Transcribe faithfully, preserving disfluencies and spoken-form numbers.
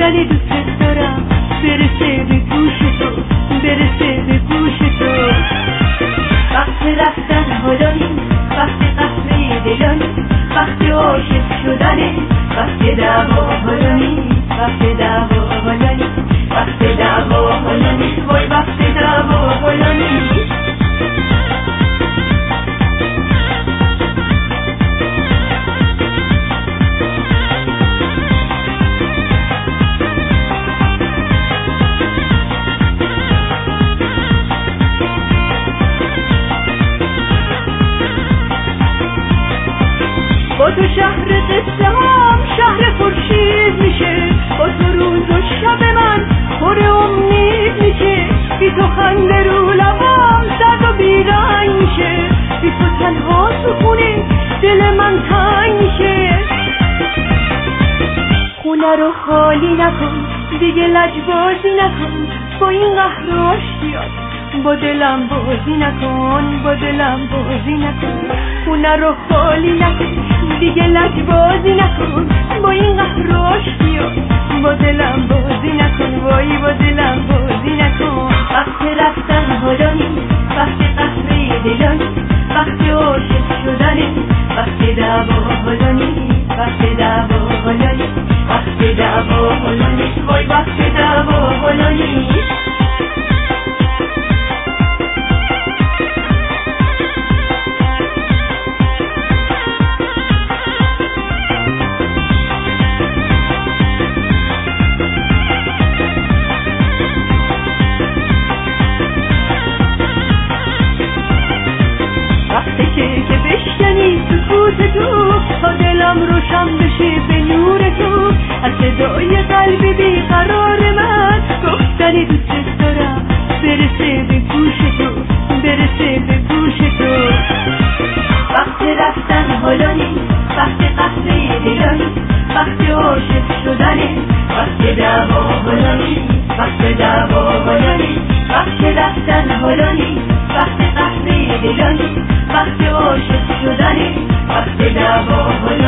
گفتن دوست دارم برسه به گوش تو، برسه به گوش تو. وقت رفتن حالا نیست، وقت قهر دلان، وقت عاشق شدنه، وقت دعوا حالا نیست، وقت دعوا حالا نیست، وقت دعوا حالا نیست، وای وقت دعوا حالا نیست. با تو شهر قصه هم شهر خورشید میشه، با تو روز و شب من پر امید میشه، بی تو خنده رو لبام زرد و بیرنگ میشه، بی تو تنها تو خونه دل من تنگ میشه. خونه رو خالی نکن دیگه، لجبازی نکن با این قهر و اشتیاق، با دلم بازی نکن، با دلم بازی نکن. خونه رو خالی نکن دیگه، لجبازی نکن با این قهر و اشتیاق، با دلم بازی نکن، وای با دلم بازی نکن. وقت رفتن حالا نیست، وقت قهر دلان، وقت عاشق شدنه، وقت دعوا حالا نیست، وقت دعوا حالا نیست، وقت دعوا حالا نیست، وای وقت دعوا حالا نیست. وقتی که که بشکنی سکوت تو، تا دلم روشن بشه به نور تو، از صدای قلب بیقرار من گفتن دوست دارم برسه به گوش تو، برسه به گوش تو. وقت رفتن حالا نیست، وقت قهر دلان، وقت عاشق شدنه، وقت دعوا حالا نیست، وقت دعوا حالا نیست، وقت رفتن حالا نیست، وقت قهر دلان، وقت عاشق شدنه، وقت دعوا حالا